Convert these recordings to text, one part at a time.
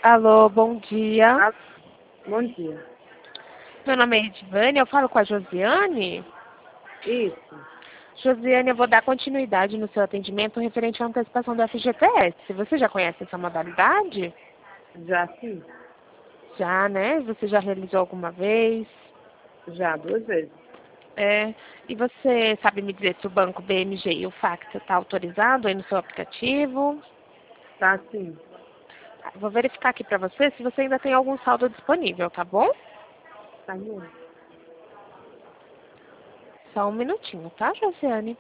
Alô, bom dia. Ah, bom dia. Meu nome é Edivane, eu falo com a Josiane. Isso, Josiane, eu vou dar continuidade no seu atendimento referente à antecipação do FGTS. Você já conhece essa modalidade? já sim, Já, né? Você já realizou alguma vez? já 2 vezes. É. E você sabe me dizer se o banco BMG e o Facta está autorizado aí no seu aplicativo? Tá sim, Vou verificar aqui para você se você ainda tem algum saldo disponível, tá bom? tá bom. Só um minutinho, tá, Josiane?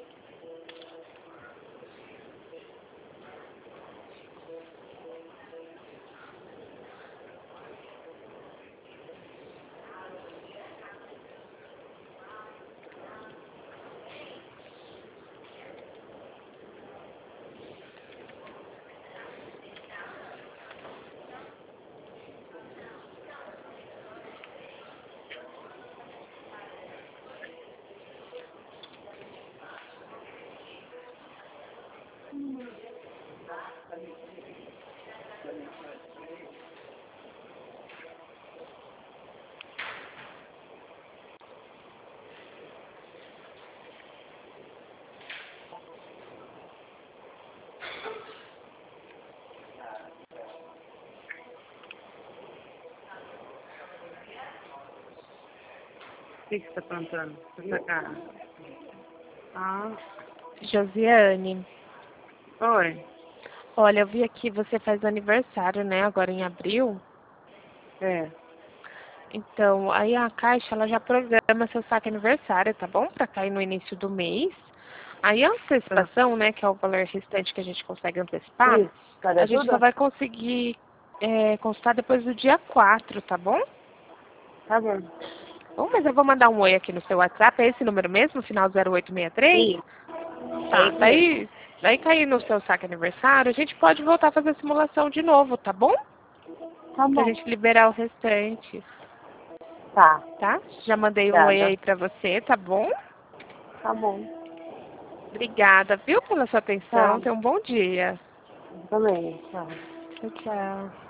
O que você tá plantando? Essa cara? Ah, Josiane, oi. olha, eu vi aqui você faz aniversário, né? Agora em abril. É, Então, aí a Caixa, ela já programa seu saque aniversário, tá bom? Pra cair no início do mês. Aí a tá. antecipação, né, que é o valor restante que a gente consegue antecipar, Isso, tá de a gente só ajuda? vai conseguir consultar depois do dia 4, tá bom? Tá bom. Bom, mas eu vou mandar um oi aqui no seu WhatsApp, é esse número mesmo, final 0863? Isso, é Tá, isso mesmo. daí cair no seu saque aniversário, a gente pode voltar a fazer a simulação de novo, tá bom? Tá Pra bom. gente liberar o restante, Tá, tá? Já mandei um oi obrigada. aí pra você, tá bom? Tá bom. Obrigada, viu, pela sua atenção. Tchau. Tenha um bom dia. Também, tchau. Tchau, tchau.